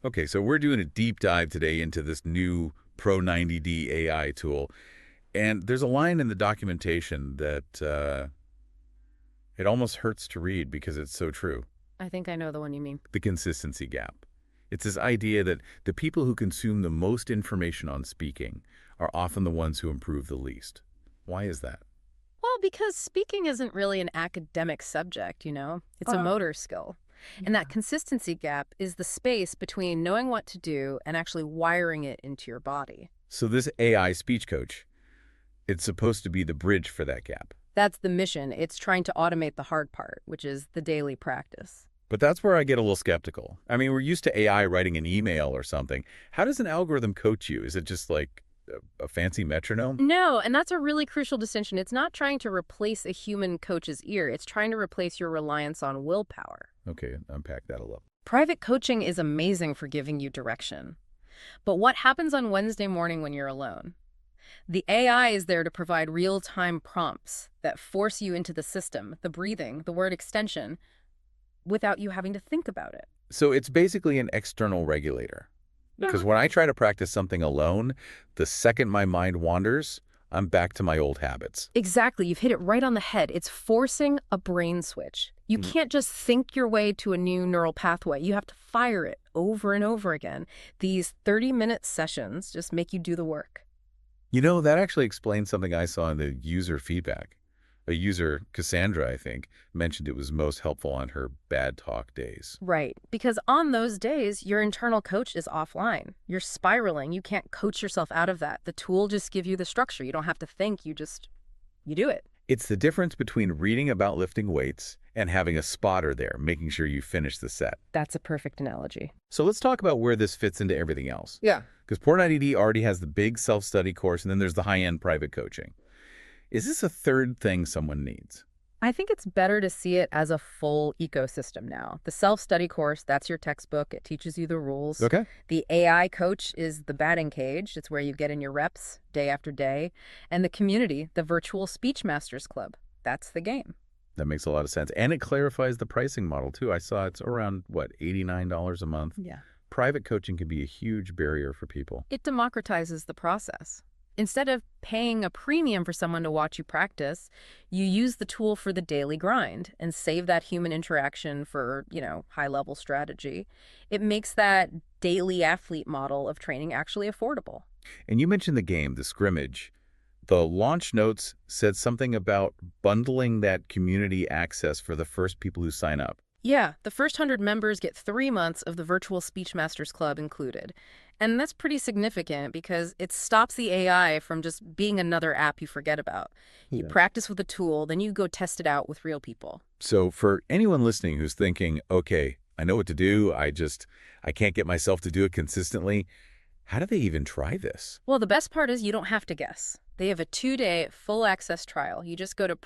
Okay, so we're doing a deep dive today into this new Pro 90D AI tool. And there's a line in the documentation that it almost hurts to read because it's so true. I think I know the one you mean. The consistency gap. It's this idea that the people who consume the most information on speaking are often the ones who improve the least. Why is that? Well, because speaking isn't really an academic subject, it's a motor skill. And that consistency gap is the space between knowing what to do and actually wiring it into your body. So this AI speech coach, it's supposed to be the bridge for that gap. That's the mission. It's trying to automate the hard part, which is the daily practice. But that's where I get a little skeptical. I mean, we're used to AI writing an email or something. How does an algorithm coach you? Is it just like a fancy metronome? No, and that's a really crucial distinction. It's not trying to replace a human coach's ear. It's trying to replace your reliance on willpower. Okay, unpack that a little. Private coaching is amazing for giving you direction. But what happens on Wednesday morning when you're alone? The AI is there to provide real-time prompts that force you into the system, the breathing, the word extension, without you having to think about it. So it's basically an external regulator. Because when I try to practice something alone, the second my mind wanders, I'm back to my old habits. Exactly. You've hit it right on the head. It's forcing a brain switch. You can't just think your way to a new neural pathway. You have to fire it over and over again. These 30-minute sessions just make you do the work. You know, that actually explains something I saw in the user feedback. A user, Cassandra, I think, mentioned it was most helpful on her bad talk days. Right. Because on those days, your internal coach is offline. You're spiraling. You can't coach yourself out of that. The tool just gives you the structure. You don't have to think. You do it. It's the difference between reading about lifting weights and having a spotter there, making sure you finish the set. That's a perfect analogy. So let's talk about where this fits into everything else. Yeah. Because Port IDD already has the big self-study course, and then there's the high-end private coaching. Is this a third thing someone needs? I think it's better to see it as a full ecosystem now. The self-study course, that's your textbook. It teaches you the rules. Okay. The AI coach is the batting cage. It's where you get in your reps day after day. And the community, the virtual speech masters club, that's the game. That makes a lot of sense. And it clarifies the pricing model, too. I saw it's around, what, $89 a month? Yeah. Private coaching can be a huge barrier for people. It democratizes the process. Instead of paying a premium for someone to watch you practice, you use the tool for the daily grind and save that human interaction for, high-level strategy. It makes that daily athlete model of training actually affordable. And you mentioned the game, the scrimmage. The launch notes said something about bundling that community access for the first people who sign up. Yeah, the first 100 members get 3 months of the Virtual Speech Masters Club included. And that's pretty significant because it stops the AI from just being another app you forget about. You practice with a tool, then you go test it out with real people. So for anyone listening who's thinking, okay, I know what to do, I can't get myself to do it consistently, how do they even try this? Well, the best part is you don't have to guess. They have a 2-day full access trial. You just go to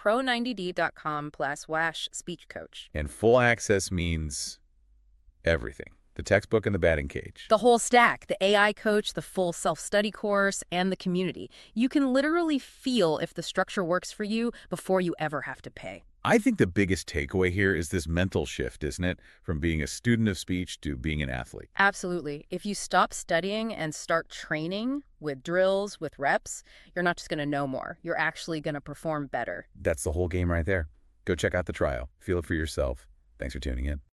pro90d.com/speechcoach. And full access means everything. The textbook and the batting cage. The whole stack, the AI coach, the full self-study course, and the community. You can literally feel if the structure works for you before you ever have to pay. I think the biggest takeaway here is this mental shift, isn't it? From being a student of speech to being an athlete. Absolutely. If you stop studying and start training with drills, with reps, you're not just going to know more. You're actually going to perform better. That's the whole game right there. Go check out the trial. Feel it for yourself. Thanks for tuning in.